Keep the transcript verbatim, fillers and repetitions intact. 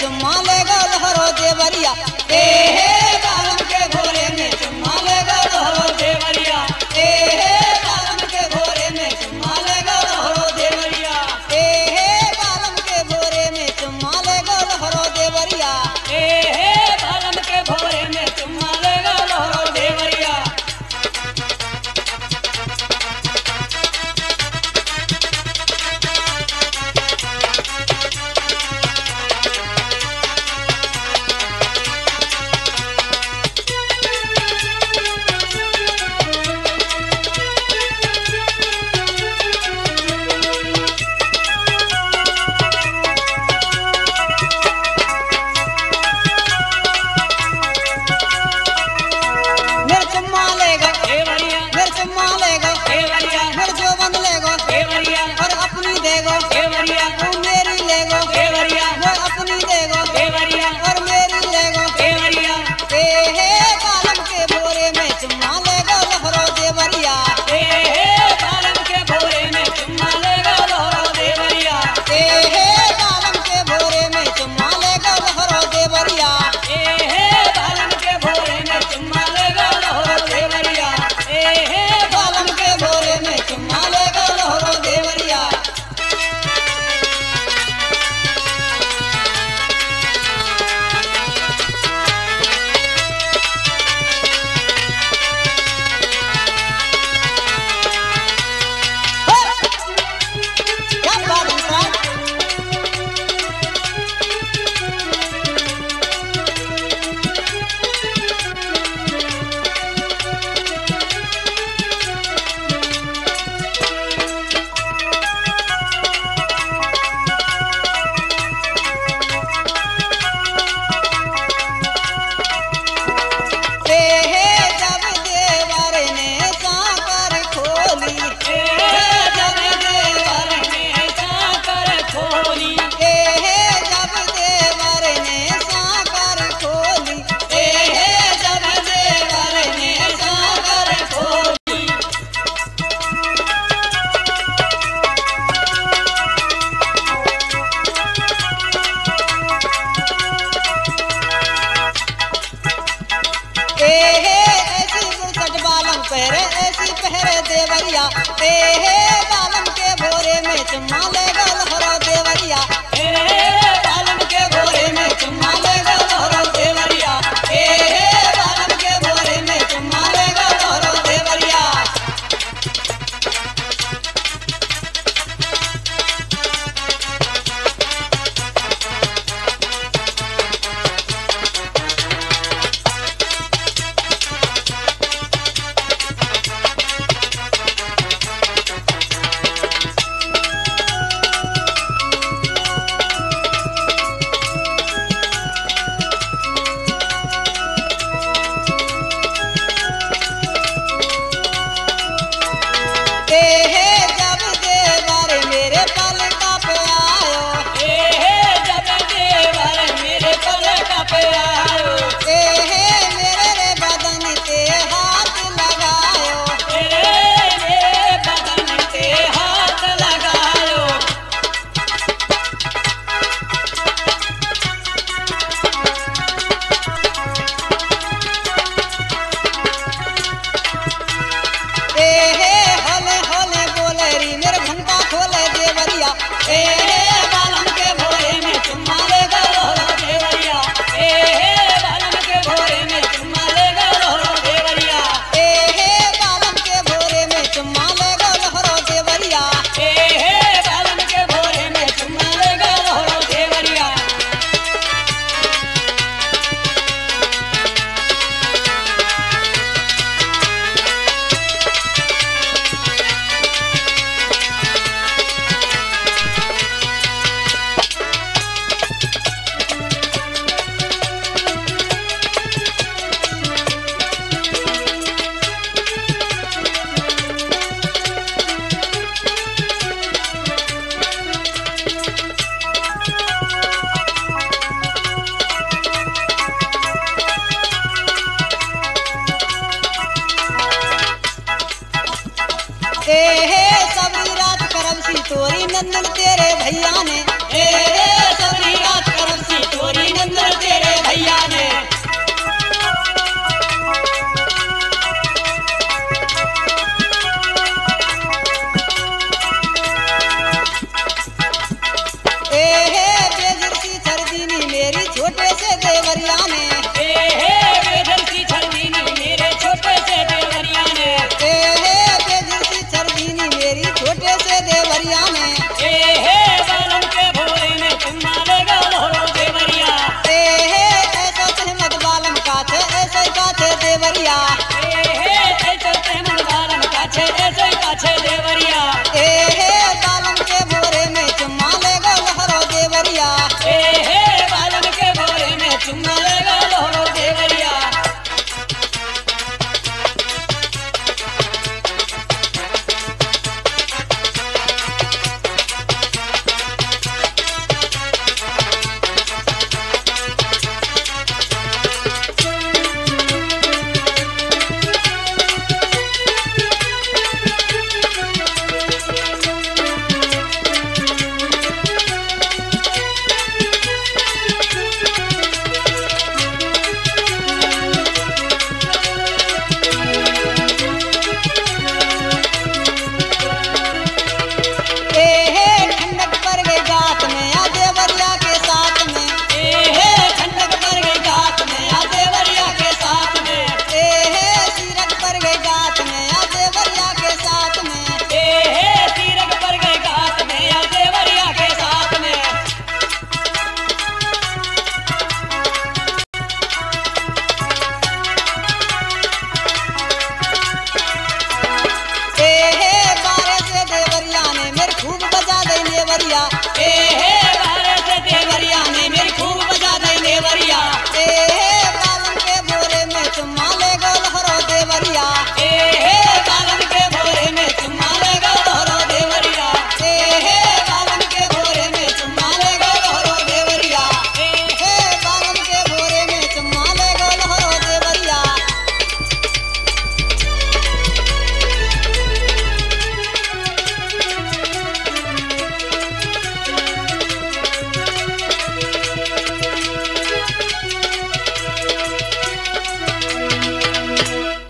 चुम्मा ले गो लहरो देवरिया। ए हे बालम के भोरे में चुम्मा ले गो लहरो देवरिया। ए हे बालम के भोरे में चुम्मा ले गो लहरो देवरिया। ए हे बालम के भोरे में चुम्मा ले गो लहरो देवरिया। ए हे बालम के भोरे में चुम्मा ले गो लहरो देवरिया। पहरे ऐसी पहरे देवरिया। ए हे बालम के भोरे में चुम्मा ले गो लहरो देवरिया। ए हे बालम के भोरे में चुम्मा ले गो लहरो देवरिया। ए हे बालम के भोरे में चुम्मा ले गो लहरो देवरिया। तोरी नंदन तेरे भैया ने ए सबरी रात करम सी गोरी नंदन तेरे भैया ने